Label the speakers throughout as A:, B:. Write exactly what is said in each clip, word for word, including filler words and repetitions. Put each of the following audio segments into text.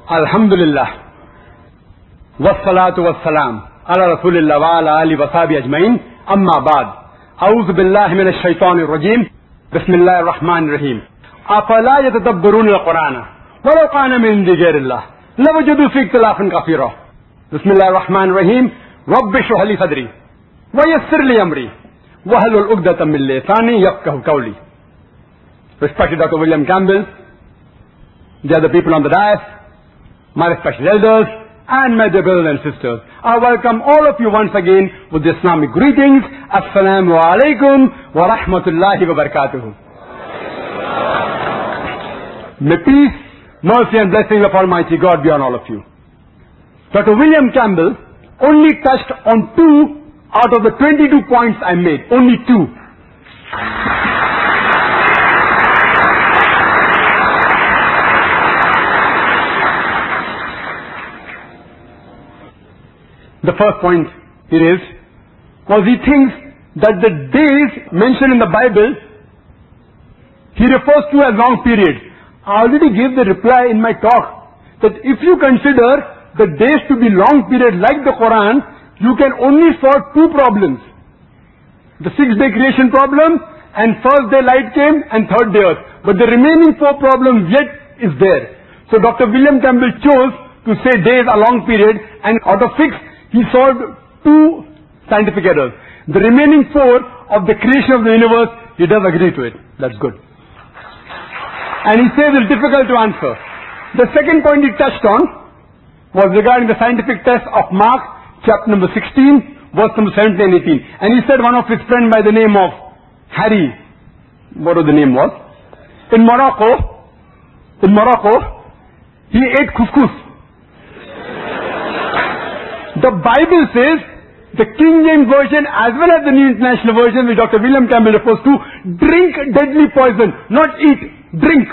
A: Alhamdulillah. Wassalatu wassalam. Ala Rasulillah wa ala ali wa sahbihi ajmain. Amma ba'd. A'udhu billahi minash shaitanir rajim. Bismillahir rahmanir rahim. Afala yatadabbaruna al-Qur'ana. Walau kana min indi ghayrillah. Lawajadu fi ikhtilafan kathira. Bismillahir rahmanir rahim. Rabbi shrah li sadri. Wa yassir li amri. Wahlul 'uqdatam min lisani yafqahu qawli. Respected Doctor William Campbell, the other people on the dais, my respected elders, and my dear brothers and sisters, I welcome all of you once again with the Islamic greetings. Assalamu alaikum wa rahmatullahi wa barakatuhu. May peace, mercy and blessings of Almighty God be on all of you. Doctor William Campbell only touched on two out of the twenty-two points I made. Only two. The first point it is, was he thinks that the days mentioned in the Bible, he refers to as long periods. I already gave the reply in my talk, that if you consider the days to be long periods like the Quran, you can only solve two problems. The six-day creation problem, and first day light came, and third day earth. But the remaining four problems yet is there. So Doctor William Campbell chose to say days are long period, and out of six, he solved two scientific errors. The remaining four of the creation of the universe, he does agree to it. That's good. And he says it's difficult to answer. The second point he touched on was regarding the scientific test of Mark, chapter number sixteen, verse number seventeen and eighteen. And he said one of his friends by the name of Harry, whatever the name was, in Morocco, in Morocco, he ate couscous. The Bible says, the King James Version as well as the New International Version, which Doctor William Campbell refers to, drink deadly poison, not eat, drink.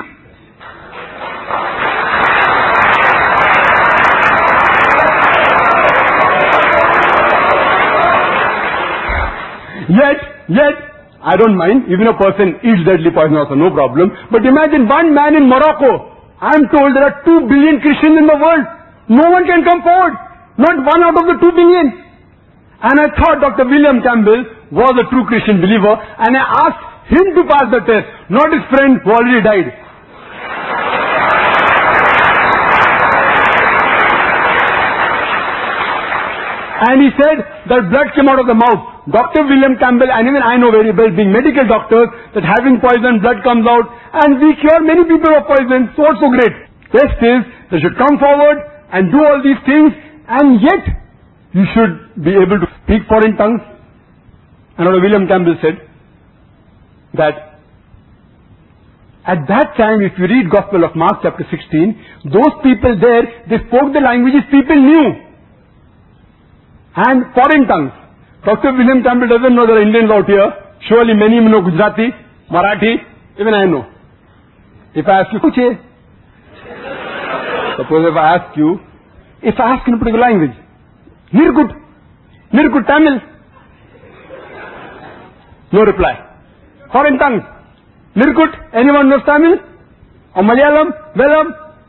A: Yet, yet, I don't mind, even a person eats deadly poison also, no problem. But imagine one man in Morocco. I am told there are two billion Christians in the world. No one can come forward. Not one out of the two billion. And I thought Doctor William Campbell was a true Christian believer, and I asked him to pass the test, not his friend who already died. And he said that blood came out of the mouth. Doctor William Campbell, and even I know very well, being medical doctors, that having poison, blood comes out, and we cure many people of poison, so also great. Test is, they should come forward and do all these things, and yet, you should be able to speak foreign tongues. And Doctor William Campbell said that at that time, if you read Gospel of Mark chapter sixteen, those people there, they spoke the languages people knew. And foreign tongues. Doctor William Campbell doesn't know there are Indians out here. Surely many know Gujarati, Marathi, even I know. If I ask you, Kuche? Suppose if I ask you, if I ask in a particular language, Nirgut, Nirgut Tamil, no reply. Foreign tongues, Nirgut, anyone knows Tamil? Or Malayalam, Velam?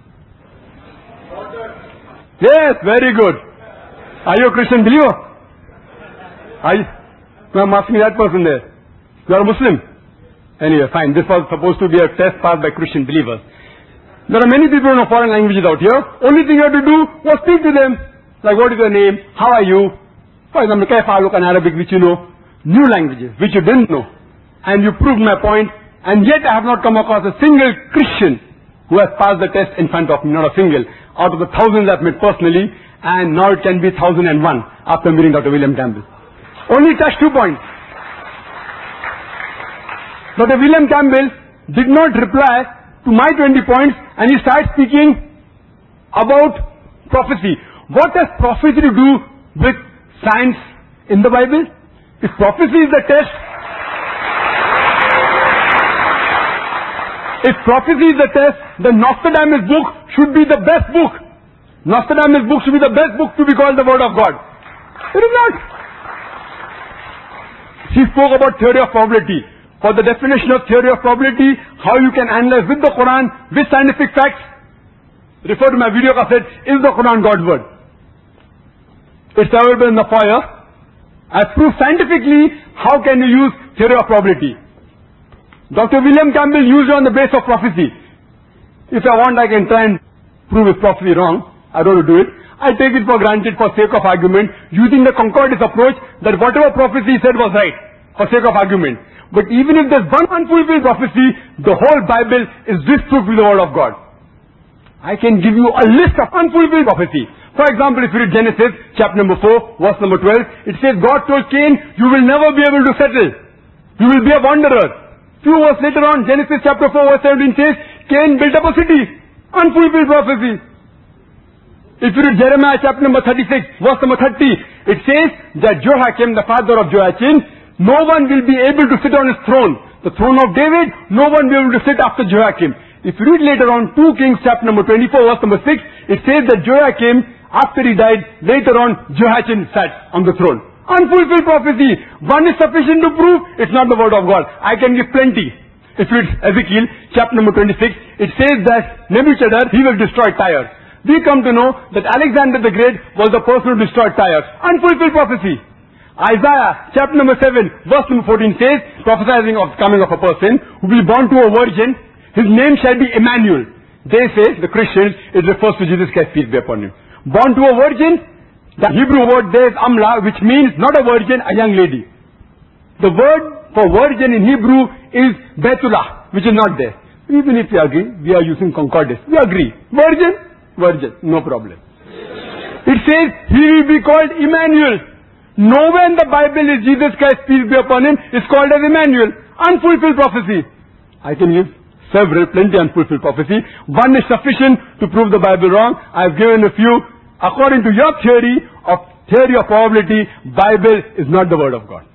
A: Yes, very good. Are you a Christian believer? Are you? No, I'm asking that person there. You are a Muslim? Anyway, fine. This was supposed to be a test passed by Christian believers. There are many people who know foreign languages out here. Only thing you have to do was speak to them. Like, what is your name? How are you? For example, Kaif Aluk in Arabic, which you know. New languages, which you didn't know. And you proved my point. And yet I have not come across a single Christian who has passed the test in front of me. Not a single. Out of the thousands I've met personally. And now it can be thousand and one after meeting Doctor William Campbell. Only touch two points. Doctor William Campbell did not reply to my twenty points, and he starts speaking about prophecy. What has prophecy to do with science in the Bible? If prophecy is the test, if prophecy is the test, then Nostradamus' book should be the best book. Nostradamus' book should be the best book to be called the Word of God. It is not. He spoke about theory of probability. For the definition of theory of probability, how you can analyze with the Quran, with scientific facts, refer to my video cassette, is the Quran God's word? It's available in the foyer. As proved scientifically, how can you use theory of probability? Doctor William Campbell used it on the basis of prophecy. If I want, I can try and prove his prophecy wrong. I don't want to do it. I take it for granted for sake of argument, using the concordance approach that whatever prophecy he said was right, for sake of argument. But even if there's one unfulfilled prophecy, the whole Bible is disproved with the word of God. I can give you a list of unfulfilled prophecy. For example, if you read Genesis, chapter number four, verse number twelve, it says, God told Cain, you will never be able to settle. You will be a wanderer. Few verses later on, Genesis chapter four, verse seventeen says, Cain built up a city. Unfulfilled prophecy. If you read Jeremiah chapter number thirty-six, verse number thirty, it says that Jehoiakim, the father of Joachim, no one will be able to sit on his throne. The throne of David, no one will be able to sit after Joachim. If you read later on, two Kings chapter number twenty-four, verse number six, it says that Joachim, after he died, later on, Jehoiachin sat on the throne. Unfulfilled prophecy. One is sufficient to prove it's not the word of God. I can give plenty. If you read Ezekiel, chapter number twenty-six, it says that Nebuchadnezzar, he will destroy Tyre. We come to know that Alexander the Great was the person who destroyed Tyre. Unfulfilled prophecy. Isaiah, chapter number seven, verse number fourteen says, prophesying of coming of a person who will be born to a virgin, his name shall be Emmanuel. They say, the Christians, it refers to Jesus Christ, peace be upon him. Born to a virgin, the Hebrew word there is Amla, which means not a virgin, a young lady. The word for virgin in Hebrew is Betula, which is not there. Even if we agree, we are using concordance. We agree. Virgin, virgin, no problem. It says, he will be called Emmanuel. Nowhere in the Bible is Jesus Christ, peace be upon him, is called as Emmanuel. Unfulfilled prophecy. I can give several, plenty unfulfilled prophecy. One is sufficient to prove the Bible wrong. I have given a few. According to your theory of theory of probability, Bible is not the word of God.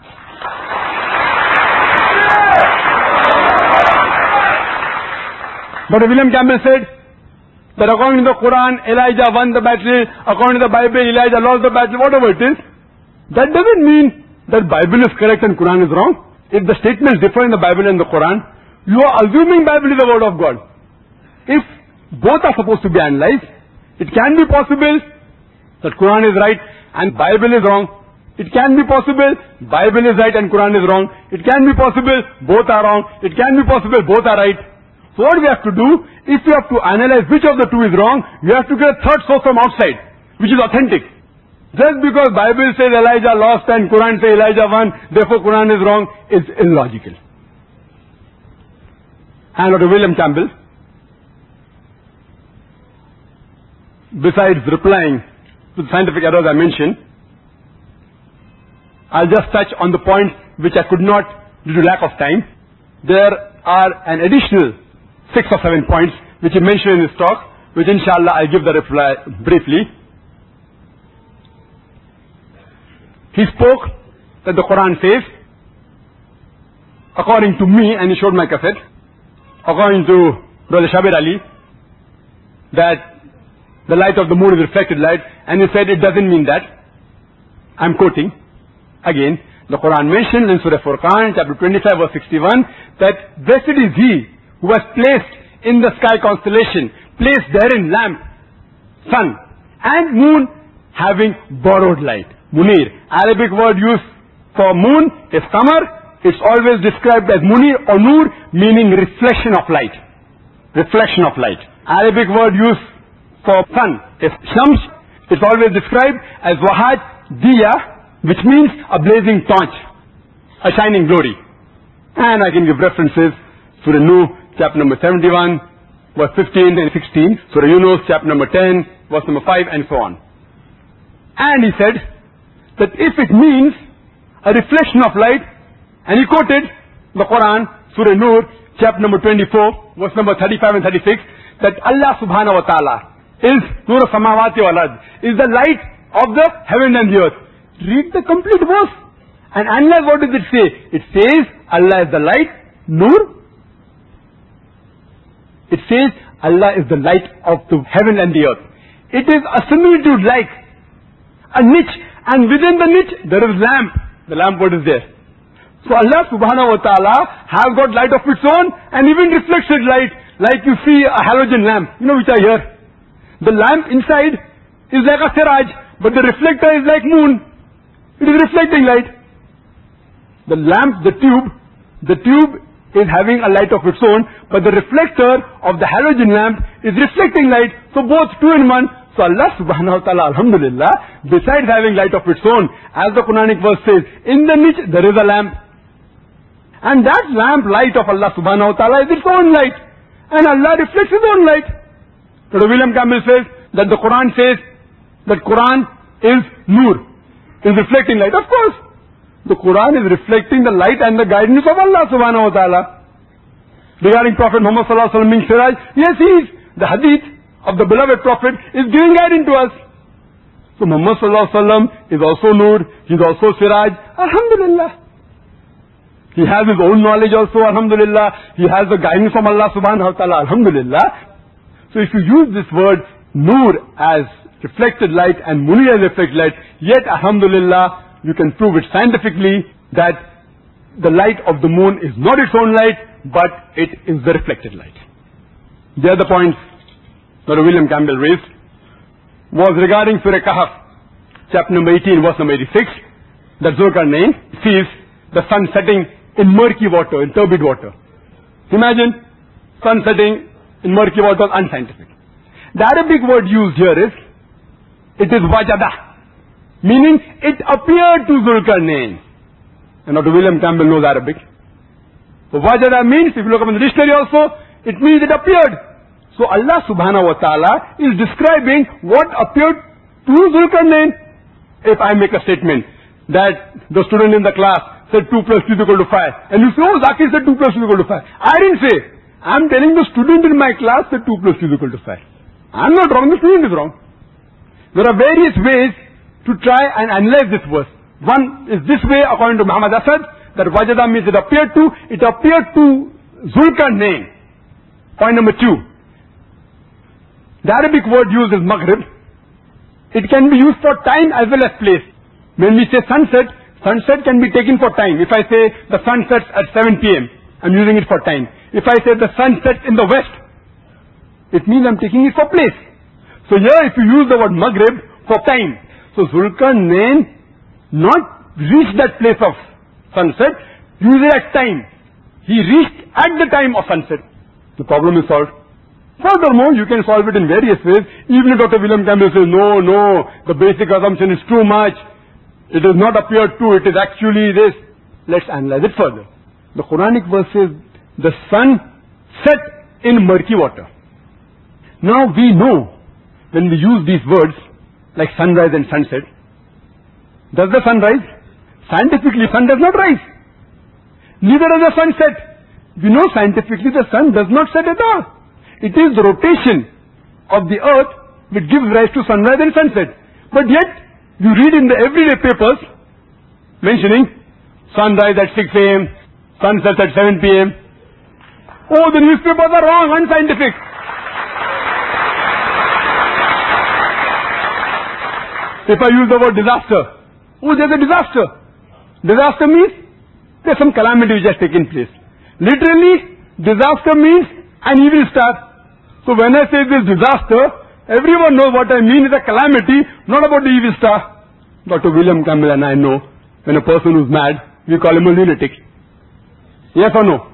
A: But William Campbell said that according to the Quran, Elijah won the battle. According to the Bible, Elijah lost the battle. Whatever it is, that doesn't mean that Bible is correct and Quran is wrong. If the statements differ in the Bible and the Quran, you are assuming Bible is the word of God. If both are supposed to be analyzed, it can be possible that Quran is right and Bible is wrong. It can be possible Bible is right and Quran is wrong. It can be possible both are wrong. It can be possible both are right. So what we have to do, if we have to analyze which of the two is wrong, we have to get a third source from outside, which is authentic. Just because Bible says Elijah lost and Quran says Elijah won, therefore Quran is wrong, is illogical. And Doctor William Campbell, besides replying to the scientific errors I mentioned, I'll just touch on the points which I could not due to lack of time. There are an additional six or seven points which he mentioned in his talk, which inshallah I'll give the reply briefly. He spoke that the Quran says, according to me, and he showed my cassette, according to Brother Shabir Ali, that the light of the moon is reflected light, and he said it doesn't mean that. I'm quoting. Again, the Quran mentioned in Surah Furqan, chapter twenty-five, verse sixty-one, that blessed is he who has placed in the sky constellation, placed therein lamp, sun, and moon having borrowed light. Munir. Arabic word used for moon is qamar. It's always described as munir or nur, meaning reflection of light. Reflection of light. Arabic word used for sun is shams. It's always described as wahad diya, which means a blazing torch, a shining glory. And I can give references to the Nuh, chapter number seventy-one, verse fifteen and sixteen, Surah Yunus, chapter number ten, verse number five, and so on. And he said that if it means a reflection of light, and he quoted the Quran, Surah Nur, chapter number twenty-four, verse number thirty-five and thirty-six, that Allah subhanahu wa ta'ala is Nur samawati wal ard, is the light of the heaven and the earth. Read the complete verse and analyze what does it say. It says Allah is the light, Nur. It says Allah is the light of the heaven and the earth. It is a similitude like a niche, and within the niche there is lamp. The lamp what is there. So Allah subhanahu wa ta'ala has got light of its own and even reflected light, like you see a halogen lamp, you know, which are here. The lamp inside is like a siraj, but the reflector is like moon. It is reflecting light. The lamp, the tube, the tube is having a light of its own, but the reflector of the halogen lamp is reflecting light. So both two in one. So Allah subhanahu wa ta'ala, alhamdulillah, besides having light of its own, as the Quranic verse says, in the niche there is a lamp. And that lamp light of Allah subhanahu wa ta'ala is its own light. And Allah reflects His own light. Doctor William Campbell says that the Quran says that Quran is nur, is reflecting light. Of course, the Quran is reflecting the light and the guidance of Allah subhanahu wa ta'ala. Regarding Prophet Muhammad sallallahu alaihi wasallam being siraj, yes, he is. The hadith of the beloved Prophet is giving guidance to us. So Muhammad sallallahu alaihi wasallam is also nur, he is also siraj. Alhamdulillah. He has his own knowledge also, alhamdulillah. He has the guidance from Allah subhanahu wa ta'ala, alhamdulillah. So if you use this word nur as reflected light and muni as reflected light, yet alhamdulillah, you can prove it scientifically that the light of the moon is not its own light, but it is the reflected light. The other point that William Campbell raised was regarding Surah Kahf, chapter number eighteen, verse number eighty-six, that Zulkarnain sees the sun setting in murky water, in turbid water. Imagine sun setting in murky water, unscientific. The Arabic word used here is, it is wajada, meaning it appeared to Zulkarnain. And Doctor William Campbell knows Arabic. So wajada means, if you look up in the dictionary also, it means it appeared. So Allah subhanahu wa ta'ala is describing what appeared to Zulkarnain. If I make a statement that the student in the class said two plus two is equal to five, and you say, oh, Zakir said two plus two is equal to five. I didn't say. I'm telling the student in my class that two plus two is equal to five. I'm not wrong, the student is wrong. There are various ways to try and analyze this verse. One is this way, according to Muhammad Asad, that wajada means it appeared to, it appeared to Zulkarnain. Point number two. The Arabic word used is maghrib. It can be used for time as well as place. When we say sunset, sunset can be taken for time. If I say the sun sets at seven p m, I'm using it for time. If I say the sun sets in the west, it means I'm taking it for place. So here if you use the word maghrib for time, so Zulkarnain not reached that place of sunset, use it as time. He reached at the time of sunset. The problem is solved. Furthermore, you can solve it in various ways. Even if Doctor William Campbell says, no, no, the basic assumption is too much. It is not appeared to, it is actually this. Let's analyze it further. The Quranic verse says, the sun set in murky water. Now we know, when we use these words, like sunrise and sunset, does the sun rise? Scientifically, sun does not rise. Neither does the sun set. We know scientifically the sun does not set at all. It is the rotation of the earth which gives rise to sunrise and sunset. But yet, you read in the everyday papers mentioning sunrise at six a m, sunset at seven p m Oh, the newspapers are wrong, unscientific. If I use the word disaster, oh, there's a disaster. Disaster means there's some calamity which has taken place. Literally, disaster means an evil star. So when I say this disaster, everyone knows what I mean is a calamity, not about the evil star. Doctor William Campbell and I know, when a person who's mad, we call him a lunatic. Yes or no?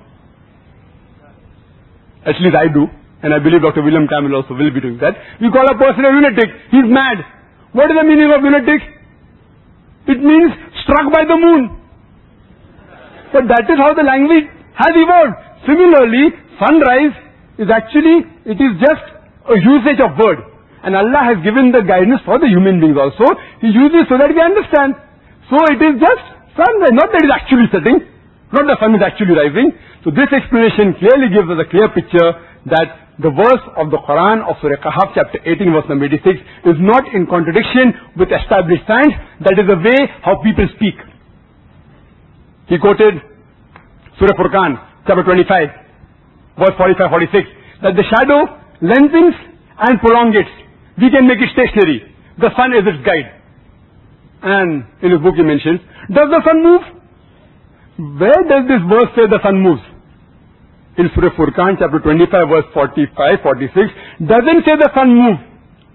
A: At least I do, and I believe Doctor William Campbell also will be doing that. We call a person a lunatic. He's mad. What is the meaning of lunatic? It means struck by the moon. But that is how the language has evolved. Similarly, sunrise is actually, it is just a usage of word. And Allah has given the guidance for the human beings also. He uses so that we understand. So it is just sunrise, not that it is actually setting, not the sun is actually rising. So this explanation clearly gives us a clear picture that the verse of the Quran of Surah Kahf chapter eighteen verse number eighty-six is not in contradiction with established science. That is the way how people speak. He quoted Surah Furqan chapter twenty-five verse forty-five forty-six, that the shadow lengthens and prolongates. We can make it stationary. The sun is its guide. And in his book he mentions, does the sun move? Where does this verse say the sun moves? In Surah Furqan chapter twenty-five verse forty-five forty-six, doesn't say the sun moves.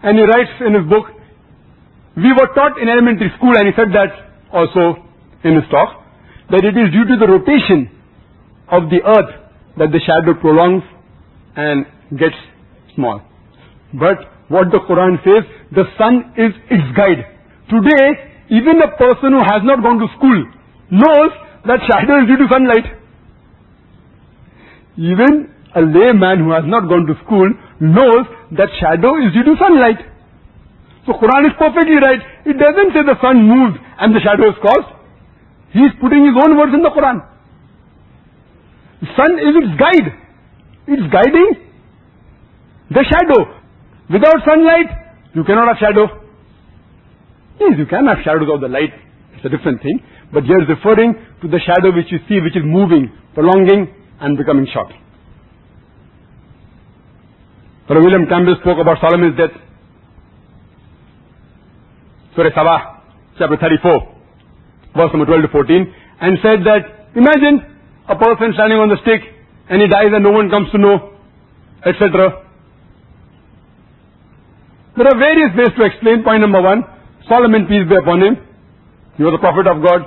A: And he writes in his book, we were taught in elementary school, and he said that also in his talk, that it is due to the rotation of the earth that the shadow prolongs and gets small. But what the Quran says, the sun is its guide. Today, even a person who has not gone to school knows that shadow is due to sunlight. Even a layman who has not gone to school knows that shadow is due to sunlight. So Quran is perfectly right. It doesn't say the sun moves and the shadow is caused. He is putting his own words in the Quran. The sun is its guide. It's guiding the shadow. Without sunlight, you cannot have shadow. Yes, you can have shadows of the light. It's a different thing. But here is referring to the shadow which you see, which is moving, prolonging and becoming short. Brother William Campbell spoke about Solomon's death. Surah Sabah, chapter thirty-four, verse number twelve to fourteen, and said that, imagine a person standing on the stick and he dies and no one comes to know, et cetera. There are various ways to explain. Point number one, Solomon, peace be upon him, he was a prophet of God.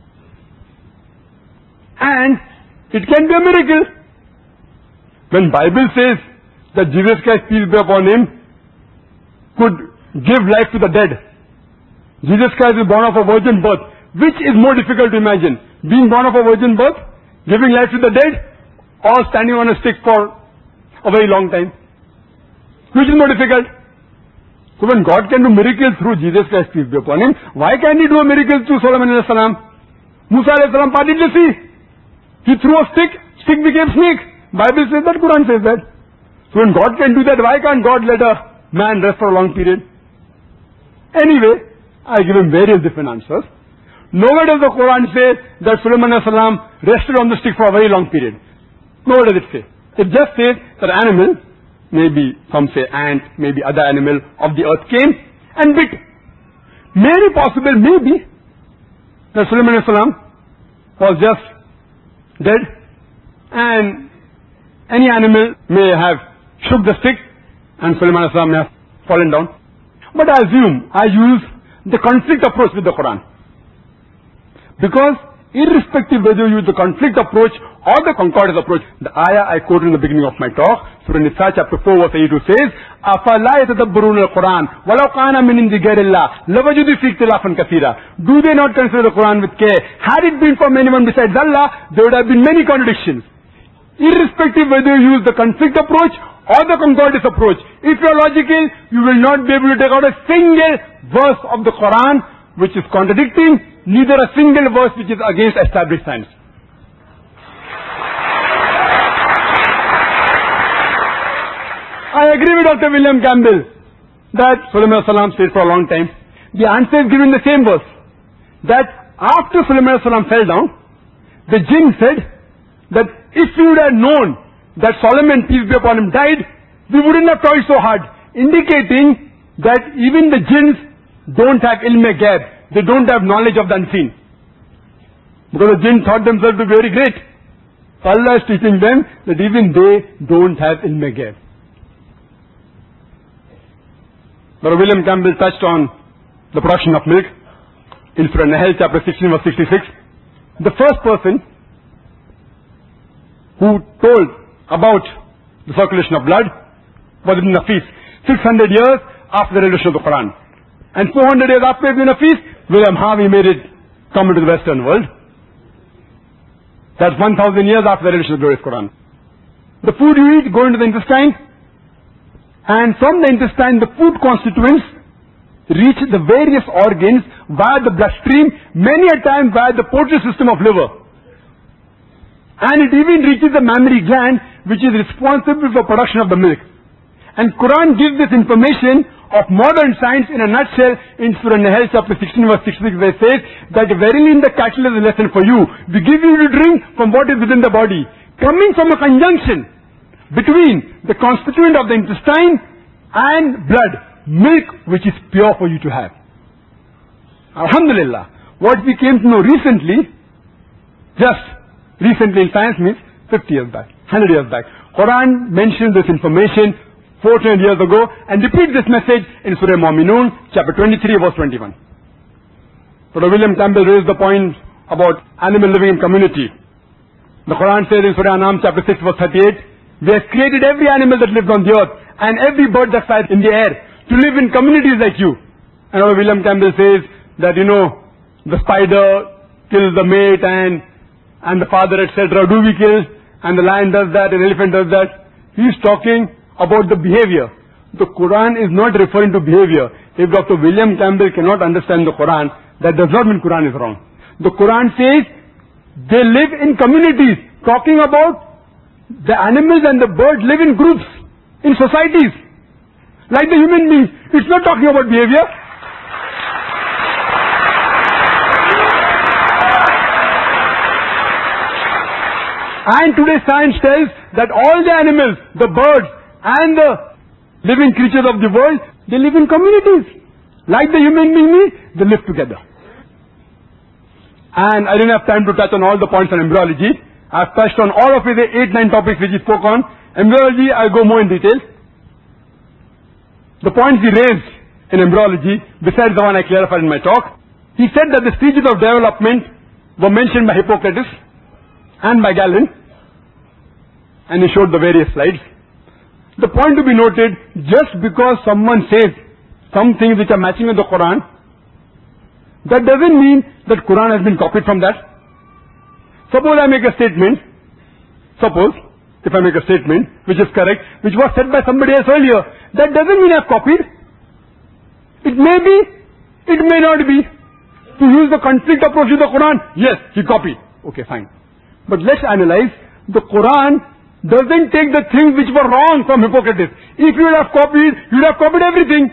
A: And it can be a miracle. When Bible says that Jesus Christ, peace be upon him, could give life to the dead. Jesus Christ is born of a virgin birth. Which is more difficult to imagine? Being born of a virgin birth, giving life to the dead, or standing on a stick for a very long time? Which is more difficult? So when God can do miracles through Jesus Christ, peace be upon him, why can't he do a miracle through Solomon alayhi salam? Musa alayhi salam parted the sea. He threw a stick, stick became snake. Bible says that, Quran says that. So when God can do that, why can't God let a man rest for a long period? Anyway, I give him various different answers. Nowhere does the Quran say that Solomon alayhi salam rested on the stick for a very long period. Nowhere does it say. It just says that an animal, maybe some say ant, maybe other animal of the earth came and bit. Maybe possible, maybe, that Solomon alayhi salam was just dead and any animal may have shook the stick and Solomon alayhi salam may have fallen down. But I assume, I use the conflict approach with the Quran. Because irrespective whether you use the conflict approach or the concordance approach, the ayah I quoted in the beginning of my talk, Surah Nisa chapter four verse eighty-two says, أَفَلَا يَتَدَبَّرُونَ الْقُرْآنَ وَلَوْ كَانَ مِنْ عِنْدِ غَيْرِ اللَّهِ لَوَجَدُوا فِيهِ اخْتِلَافًا كَثِيرًا. Do they not consider the Quran with care? Had it been from anyone besides Allah, there would have been many contradictions. Irrespective whether you use the conflict approach or the concordance approach, if you are logical, you will not be able to take out a single verse of the Quran which is contradicting, neither a single verse which is against established science. I agree with Doctor William Campbell that Solomon alayhi salam stayed for a long time. The answer is given in the same verse. That after Solomon alayhi salam fell down, the jinn said that if we would have known that Solomon, peace be upon him, died, we wouldn't have toiled so hard. Indicating that even the jinns don't have ilm-e-ghaib. They don't have knowledge of the unseen. Because the jinn thought themselves to be very great. So Allah is teaching them that even they don't have ilm-e-ghaib. Brother William Campbell touched on the production of milk in Surah Nahl chapter sixteen verse sixty-six. The first person who told about the circulation of blood was Ibn Nafis, six hundred years after the revelation of the Quran. And four hundred years after Ibn Nafis, William Harvey made it come into the Western world. That's one thousand years after the revelation of the glorious Quran. The food you eat go into the intestine, and from the intestine the food constituents reach the various organs via the bloodstream, many a time via the portal system of liver. And it even reaches the mammary gland, which is responsible for production of the milk. And Quran gives this information of modern science in a nutshell in Surah Nahl chapter sixteen verse sixty-six, where it says that verily in the cattle is a lesson for you. We give you to drink from what is within the body, coming from a conjunction between the constituent of the intestine and blood, milk which is pure for you to have. Alhamdulillah, what we came to know recently, just recently in science means fifty years back, one hundred years back. Quran mentions this information four hundred years ago and repeats this message in Surah Mu'minun, chapter twenty-three, verse twenty-one. Doctor William Campbell raised the point about animal living in community. The Quran says in Surah An'am, chapter six, verse thirty-eight, we have created every animal that lives on the earth and every bird that flies in the air to live in communities like you. And Doctor William Campbell says that, you know, the spider kills the mate and and the father, et cetera. Do we kill? And the lion does that, an elephant does that. He is talking about the behavior. The Quran is not referring to behavior. If Doctor William Campbell cannot understand the Quran, that does not mean Quran is wrong. The Quran says they live in communities, talking about the animals and the birds live in groups, in societies, like the human beings. It's not talking about behavior. And today science tells that all the animals, the birds and the living creatures of the world, they live in communities. Like the human being, they live together. And I didn't have time to touch on all the points on embryology. I've touched on all of the eight, nine topics which he spoke on. Embryology, I'll go more in detail. The points he raised in embryology, besides the one I clarified in my talk, he said that the stages of development were mentioned by Hippocrates and by Galen, and he showed the various slides. The point to be noted, just because someone says some things which are matching with the Quran, that doesn't mean that Quran has been copied from that. Suppose I make a statement, suppose, if I make a statement which is correct, which was said by somebody else earlier, that doesn't mean I've copied. It may be, it may not be. To use the conflict approach to the Quran, yes, he copied. Okay, fine. But let's analyze. The Quran doesn't take the things which were wrong from Hippocrates. If you would have copied, you would have copied everything.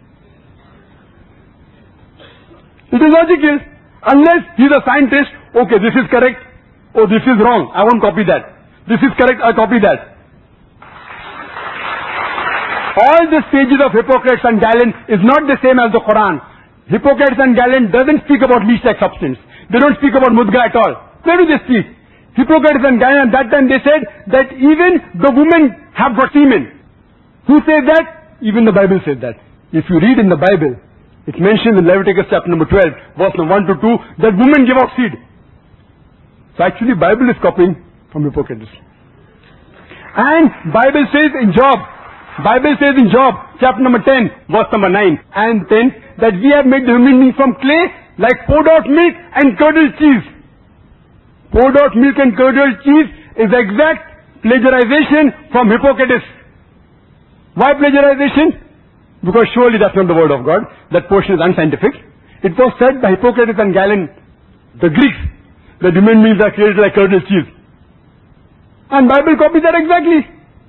A: It is logical. Unless he is a scientist, okay, this is correct. Oh, this is wrong. I won't copy that. This is correct, I copy that. All the stages of Hippocrates and Galen is not the same as the Quran. Hippocrates and Galen doesn't speak about least-like substance. They don't speak about mudga at all. Where do they speak? Hippocrates and Galen, at that time they said that even the women have got semen. Who says that? Even the Bible says that. If you read in the Bible, it's mentioned in Leviticus chapter number twelve, verse number one to two, that women give out seed. So actually Bible is copying from Hippocrates. And Bible says in Job, Bible says in Job, chapter number ten, verse number nine and ten, that we have made the human being from clay, like poured out milk and curdled cheese. Poured out milk and curdled cheese is exact plagiarization from Hippocrates. Why plagiarization? Because surely that's not the word of God. That portion is unscientific. It was said by Hippocrates and Galen, the Greeks, that human beings are created like curdled cheese. And Bible copies that exactly.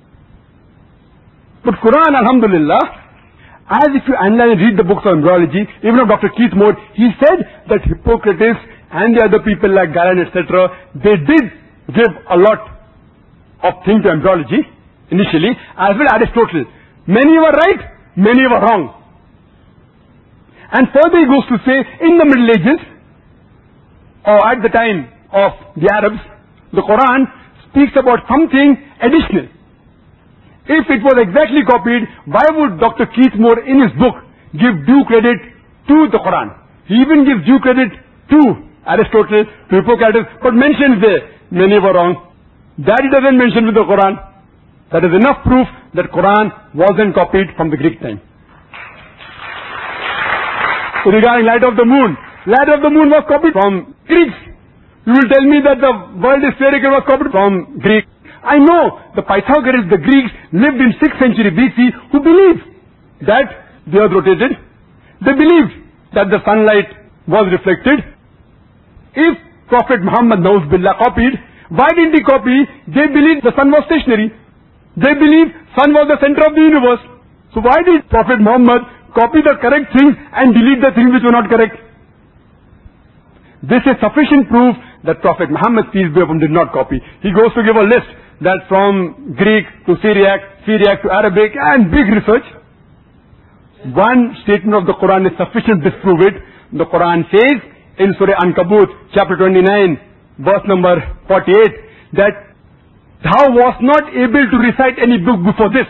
A: But Quran, alhamdulillah, as if you analyze and read the books of embryology, even of Doctor Keith Moore, he said that Hippocrates and the other people like Galen, et cetera, they did give a lot of things to embryology initially, as well as Aristotle. Many were right, many were wrong. And further he goes to say, in the Middle Ages, or at the time of the Arabs, the Quran speaks about something additional. If it was exactly copied, why would Doctor Keith Moore in his book give due credit to the Quran? He even gives due credit to Aristotle, to Hippocrates, but mentions there, many were wrong. That he doesn't mention with the Quran. That is enough proof that Quran wasn't copied from the Greek time. So regarding light of the moon, light of the moon was copied from Greeks. You will tell me that the world is spherical was copied from Greek. I know the Pythagoreans, the Greeks, lived in sixth century B C, who believed that the earth rotated. They believed that the sunlight was reflected. If Prophet Muhammad Nauz-Billah copied, why didn't he copy? They believed the sun was stationary. They believed sun was the center of the universe. So why did Prophet Muhammad copy the correct things and delete the things which were not correct? This is sufficient proof that Prophet Muhammad, peace be upon him, did not copy. He goes to give a list that from Greek to Syriac, Syriac to Arabic, and big research. One statement of the Quran is sufficient to disprove it. The Quran says in Surah Ankabut, chapter twenty-nine, verse number forty-eight, that thou wast not able to recite any book before this,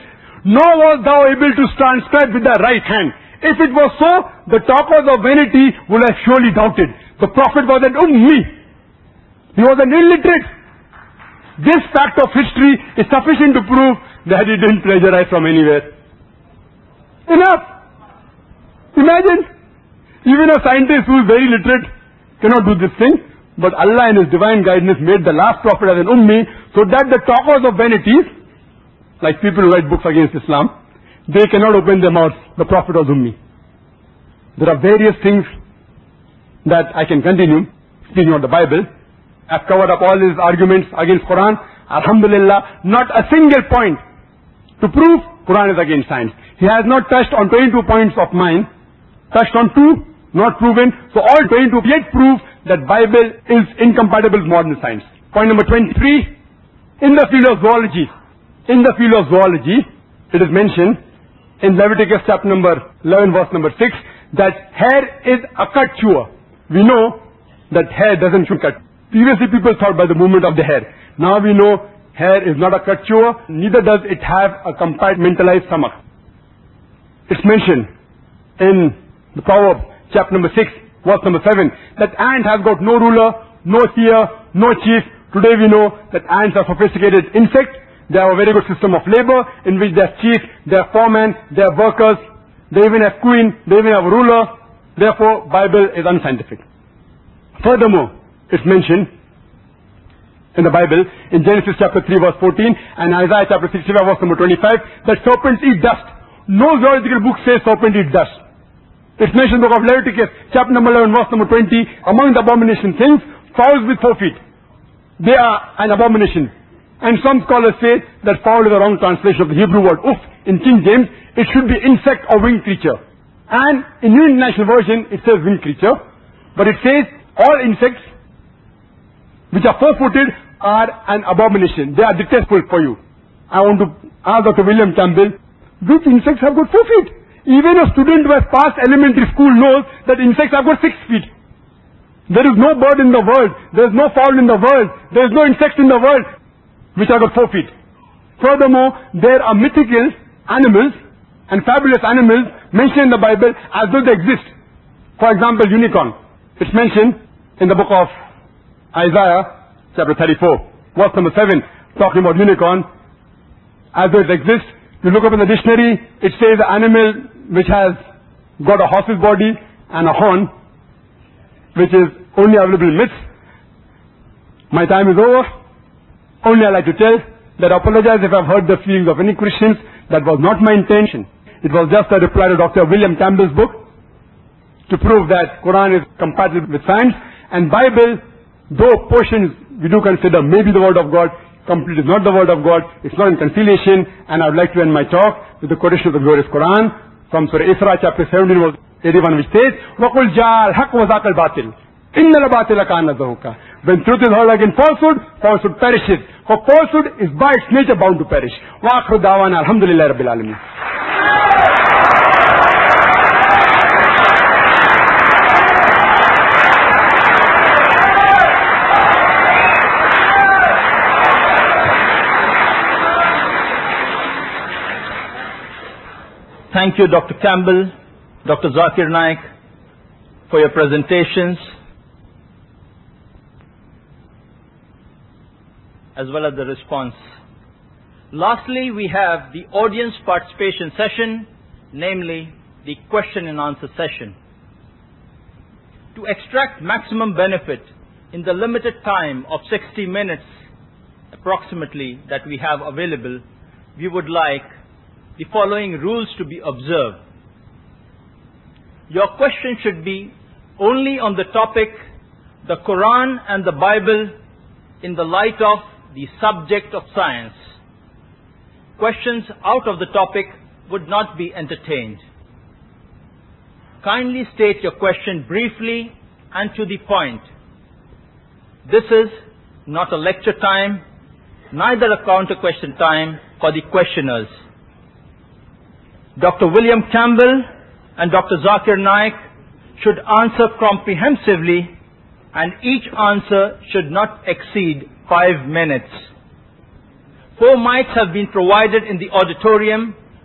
A: nor was thou able to transcribe with thy right hand. If it was so, the talkers of vanity would have surely doubted. The Prophet was an ummi. He was an illiterate. This fact of history is sufficient to prove that he didn't plagiarize from anywhere. Enough. Imagine, even a scientist who is very literate cannot do this thing, but Allah in His divine guidance made the last prophet as an ummi, so that the talkers of vanities, like people who write books against Islam, they cannot open their mouths. The Prophet was ummi. There are various things that I can continue, speaking of the Bible. I've covered up all his arguments against Quran. Alhamdulillah, not a single point to prove Quran is against science. He has not touched on twenty-two points of mine, touched on two, not proven. So all twenty-two yet prove that Bible is incompatible with modern science. Point number twenty-three, in the field of zoology, in the field of zoology, it is mentioned in Leviticus chapter number eleven verse number six that hair is a cut chewer. We know that hair doesn't chew cut. Previously people thought by the movement of the hair. Now we know hair is not a cut chewer, neither does it have a compartmentalized stomach. It's mentioned in the Proverbs chapter number six verse number seven that ant has got no ruler, no seer, no chief. Today we know that ants are sophisticated insects. They have a very good system of labor in which they have chief, they have foreman, they have workers, they even have queen, they even have a ruler. Therefore, Bible is unscientific. Furthermore, it's mentioned in the Bible, in Genesis chapter three verse fourteen and Isaiah chapter sixty-five verse number twenty-five, that serpents eat dust. No zoological book says serpent eat dust. It's mentioned in the book of Leviticus, chapter number eleven verse number twenty, among the abomination things, fowls with four feet. They are an abomination. And some scholars say that fowl is a wrong translation of the Hebrew word uf. In King James, it should be insect or winged creature. And in New International Version, it says winged creature. But it says all insects which are four-footed are an abomination. They are detestable for you. I want to ask Doctor William Campbell, which insects have got four feet? Even a student who has passed elementary school knows that insects have got six feet. There is no bird in the world. There is no fowl in the world. There is no insect in the world which have got four feet. Furthermore, there are mythical animals and fabulous animals mentioned in the Bible as though they exist. For example, unicorn. It's mentioned in the book of Isaiah, chapter thirty-four, verse number seven, talking about unicorn, as though it exists. You look up in the dictionary, it says an animal which has got a horse's body and a horn, which is only available in myths. My time is over. Only I like to tell that I apologize if I've hurt the feelings of any Christians. That was not my intention. It was just a reply to Doctor William Campbell's book to prove that Quran is compatible with science, and Bible, though portions we do consider maybe the word of God, completely is not the word of God. It's not in conciliation, and I would like to end my talk with the quotation of the glorious Quran from Surah Isra chapter seventeen verse eighty-one, which says, وَقُلْ جَاءَ الْحَقُّ وَزَاقَ الْبَاطِلُ إِنَّ الْبَاطِلَ كَانَ زَهُوقًا. When truth is heard against falsehood, falsehood perishes. For falsehood is by its nature bound to perish. وَآخِرُ دَعْوَانَا الْحَمْدُ لِلَّهِ رَبِّ الْعَالَمِينَ.
B: Thank you, Doctor Campbell, Doctor Zakir Naik, for your presentations, as well as the response. Lastly, we have the audience participation session, namely the question and answer session. To extract maximum benefit in the limited time of sixty minutes approximately that we have available, we would like the following rules to be observed. Your question should be only on the topic, the Quran and the Bible in the light of the subject of science. Questions out of the topic would not be entertained. Kindly state your question briefly and to the point. This is not a lecture time, neither a counter question time for the questioners. Doctor William Campbell and Doctor Zakir Naik should answer comprehensively, and each answer should not exceed five minutes. Four mics have been provided in the auditorium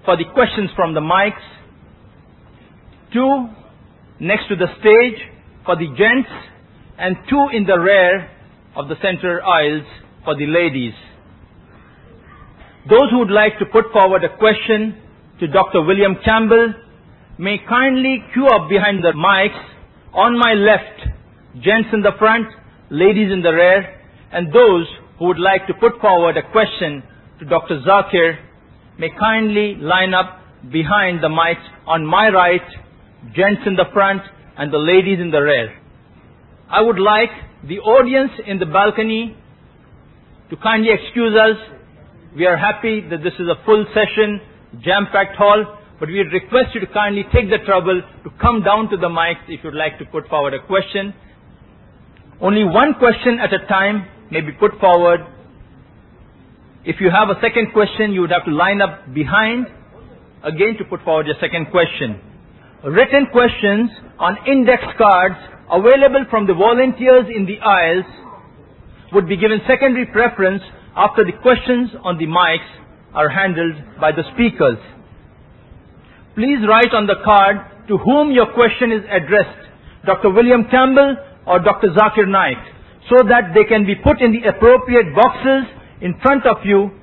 B: for the questions from the mics. Two next to the stage for the gents, and two in the rear of the center aisles for the ladies. Those who would like to put forward a question to Doctor William Campbell may kindly queue up behind the mics on my left, gents in the front, ladies in the rear, and those who would like to put forward a question to Doctor Zakir may kindly line up behind the mics on my right, gents in the front, and the ladies in the rear. I would like the audience in the balcony to kindly excuse us. We are happy that this is a full session, jam-packed hall, but we would request you to kindly take the trouble to come down to the mics if you'd like to put forward a question. Only one question at a time may be put forward. If you have a second question, you would have to line up behind again to put forward your second question. Written questions on index cards available from the volunteers in the aisles would be given secondary preference after the questions on the mics are handled by the speakers. Please write on the card to whom your question is addressed, Doctor William Campbell or Doctor Zakir Naik, so that they can be put in the appropriate boxes in front of you